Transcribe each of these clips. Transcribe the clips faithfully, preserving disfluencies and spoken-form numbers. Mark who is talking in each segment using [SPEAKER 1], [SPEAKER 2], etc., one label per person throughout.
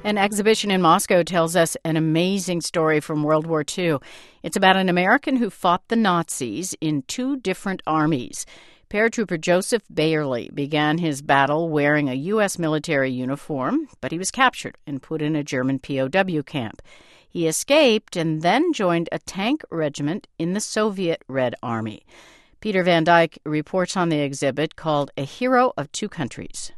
[SPEAKER 1] An exhibition in Moscow tells us an amazing story from World War Two. It's about an American who fought the Nazis in two different armies. Paratrooper Joseph Bayerly began his battle wearing a U S military uniform, but he was captured and put in a German P O W camp. He escaped and then joined a tank regiment in the Soviet Red Army. Peter Van Dyke reports on the exhibit called A Hero of Two Countries.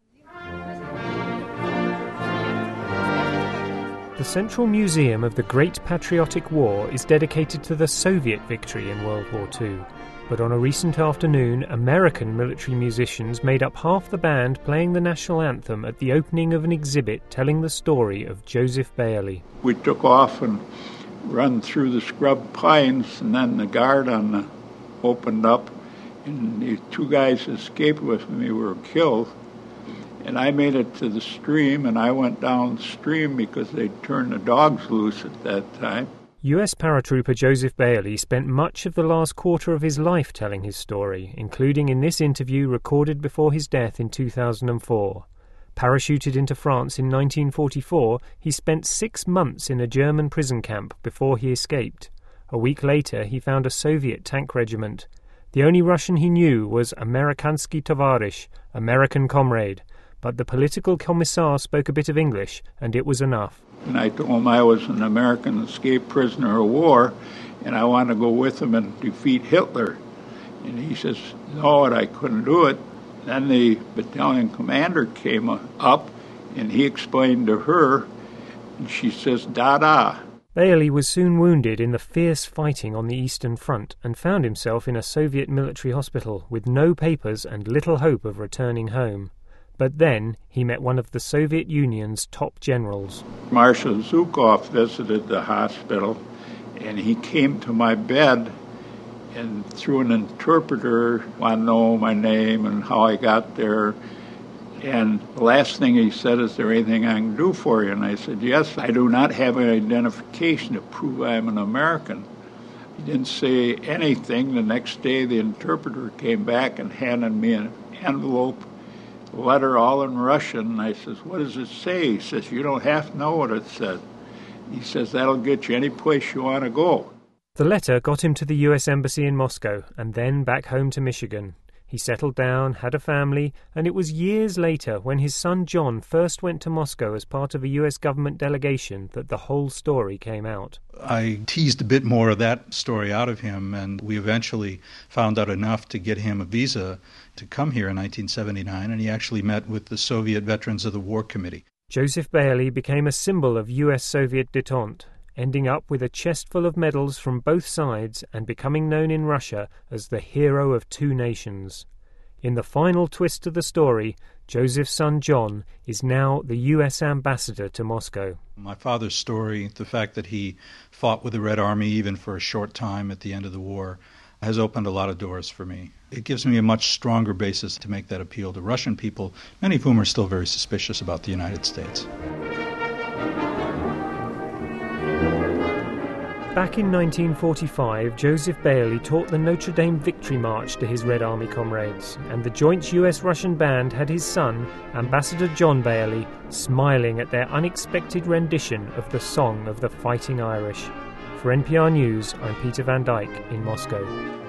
[SPEAKER 2] The Central Museum of the Great Patriotic War is dedicated to the Soviet victory in World War Two. But on a recent afternoon, American military musicians made up half the band playing the national anthem at the opening of an exhibit telling the story of Joseph Bayerly.
[SPEAKER 3] We took off and run through the scrub pines, and then the guard on the opened up, and the two guys escaped with me were killed. And I made it to the stream, and I went downstream because they turned the dogs loose at that time.
[SPEAKER 2] U S paratrooper Joseph Bayerly spent much of the last quarter of his life telling his story, including in this interview recorded before his death in two thousand four. Parachuted into France in nineteen forty-four, he spent six months in a German prison camp before he escaped. A week later, he found a Soviet tank regiment. The only Russian he knew was Amerikansky Tovarish, American comrade. But the political commissar spoke a bit of English, and it was enough.
[SPEAKER 3] And I told him I was an American escaped prisoner of war, and I want to go with him and defeat Hitler. And he says, no, and I couldn't do it. Then the battalion commander came up, and he explained to her, and she says, da-da.
[SPEAKER 2] Bayerly was soon wounded in the fierce fighting on the Eastern Front and found himself in a Soviet military hospital with no papers and little hope of returning home. But then he met one of the Soviet Union's top generals.
[SPEAKER 3] Marshal Zhukov visited the hospital, and he came to my bed and through an interpreter wanted to know my name and how I got there. And the last thing he said, is there anything I can do for you? And I said, yes, I do not have an identification to prove I'm an American. He didn't say anything. The next day the interpreter came back and handed me an envelope, letter all in Russian, and I says, what does it say? He says, you don't have to know what it said. He says, that'll get you any place you want to go.
[SPEAKER 2] The letter got him to the U S Embassy in Moscow and then back home to Michigan. He settled down, had a family, and it was years later when his son John first went to Moscow as part of a U S government delegation that the whole story came out.
[SPEAKER 4] I teased a bit more of that story out of him, and we eventually found out enough to get him a visa to come here in nineteen seventy-nine, and he actually met with the Soviet Veterans of the War Committee.
[SPEAKER 2] Joseph Bayerly became a symbol of U S-Soviet détente, ending up with a chest full of medals from both sides and becoming known in Russia as the hero of two nations. In the final twist to the story, Joseph's son John is now the U S ambassador to Moscow.
[SPEAKER 4] My father's story, the fact that he fought with the Red Army even for a short time at the end of the war, has opened a lot of doors for me. It gives me a much stronger basis to make that appeal to Russian people, many of whom are still very suspicious about the United States.
[SPEAKER 2] Back in nineteen forty-five, Joseph Bayerly taught the Notre Dame Victory March to his Red Army comrades, and the joint U S-Russian band had his son, Ambassador John Bayerly, smiling at their unexpected rendition of the Song of the Fighting Irish. For N P R News, I'm Peter Van Dyke in Moscow.